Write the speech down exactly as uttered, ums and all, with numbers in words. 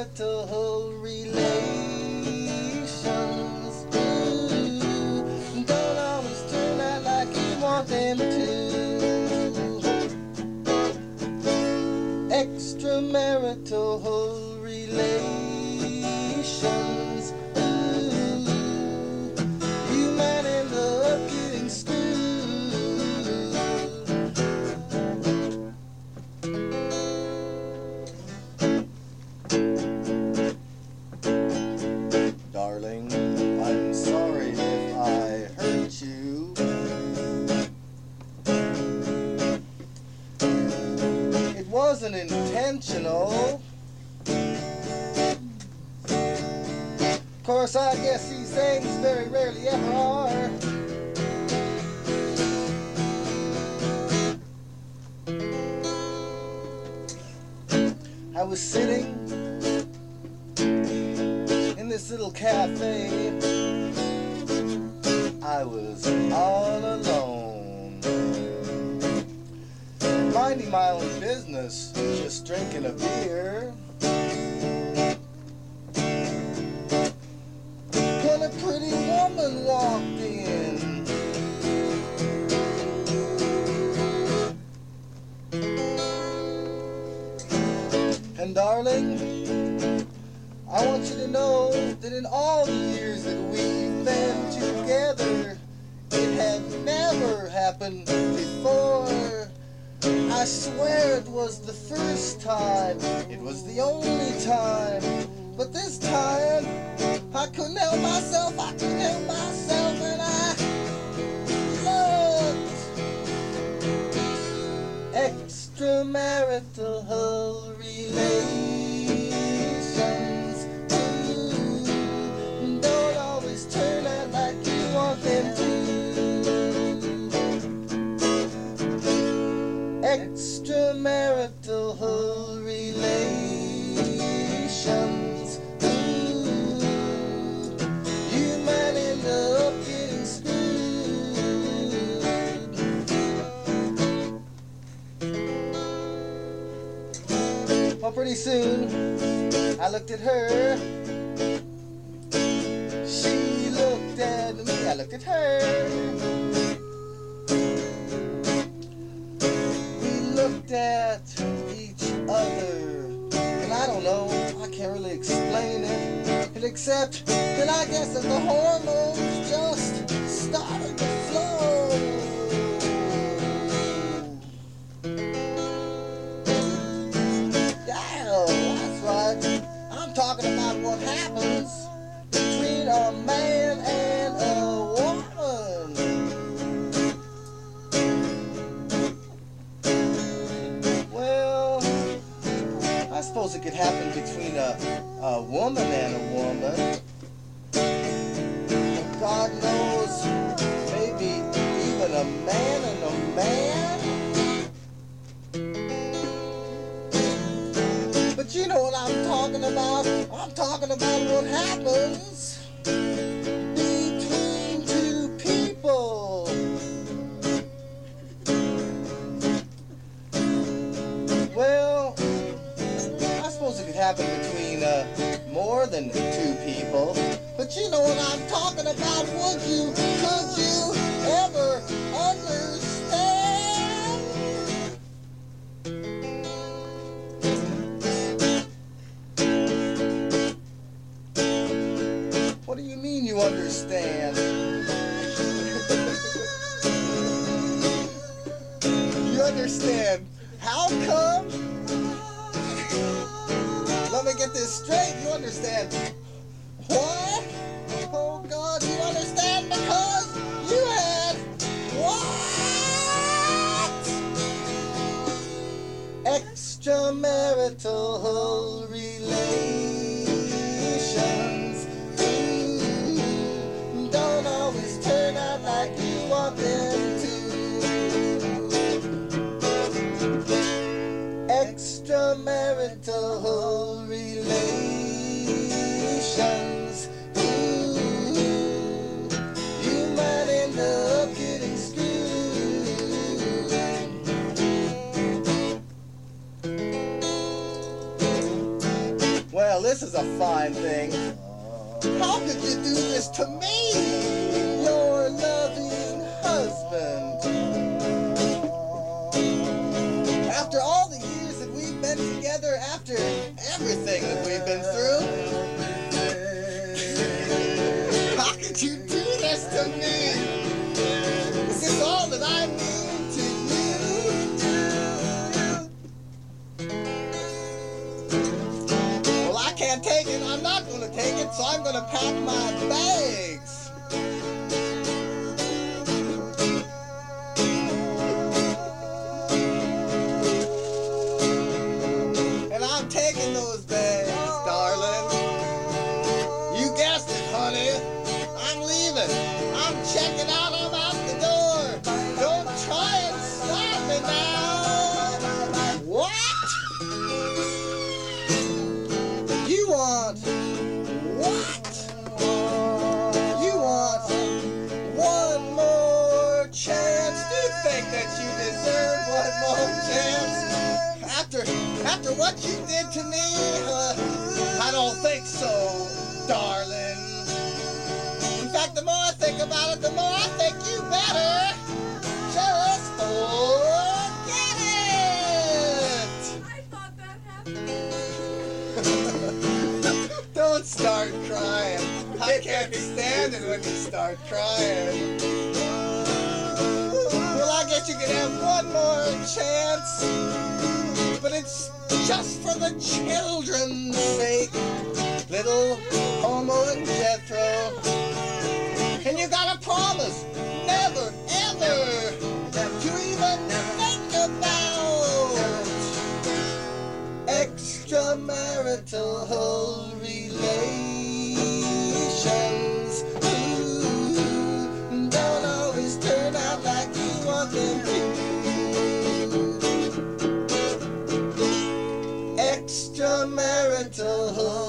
extramarital relations. Ooh, don't always turn out like you want them to. Extramarital relations. Ooh, you might end up getting screwed. Darling, I'm sorry if I hurt you. It wasn't intentional. Of course, I guess these things very rarely ever are. I was sitting in this little cafe. I was all alone, minding my own business, just drinking a beer, when a pretty woman walked in. And darling, I want you to know that in all the years that we've been together, it had never happened before. I swear it was the first time, it was the only time, but this time I couldn't help myself, I couldn't help myself, and I looked. Extramarital relations. Ooh, don't always turn out like you want them to. Extramarital relations. Ooh, you might end up getting screwed. Well, pretty soon I looked at her. She looked at me. I looked at her. Looked at each other, and I don't know, I can't really explain it, except that I guess that the hormones just started to flow. Yeah, that's right. I'm talking about what happens between a man and a woman. I suppose it could happen between a, a woman and a woman. God knows, maybe even a man and a man. But you know what I'm talking about. I'm talking about what happens between two people. Well, I suppose it could happen between uh, more than two people, but you know what I'm talking about, would you, could you ever understand? What do you mean you understand? You understand? How come? Let me get this straight, you understand? What? Oh God, you understand because you had what? Extramarital relations. Ooh, don't always turn out like you want them to. Extramarital relations. Ooh, you might end up getting screwed. Well, this is a fine thing. How could you do this to me, your loving husband? After all the years that we've been together, after everything that we've been through, how could you do this to me? Is this all that I mean to you? Well, I can't take it. I'm not going to take it, so I'm going to pack my bags. And I'm taking those bags, darling. You guessed it, honey. I'm leaving. I'm checking out. I'm out the door. Don't try and stop me now. What? You want what? You want one more chance? Do you think that you deserve one more chance? After, after what you did to me, uh, I don't think so, darling. In fact, the more I think about it, the more I think you better just forget it. I thought that happened. Don't start crying. I can't stand it when you start crying. Well, I guess you can have one more chance, but it's just for the children's sake, little Homo and Jethro. And you gotta promise never, ever to even think about extramarital relations. Ooh, don't always turn out like you want them to. Extramarital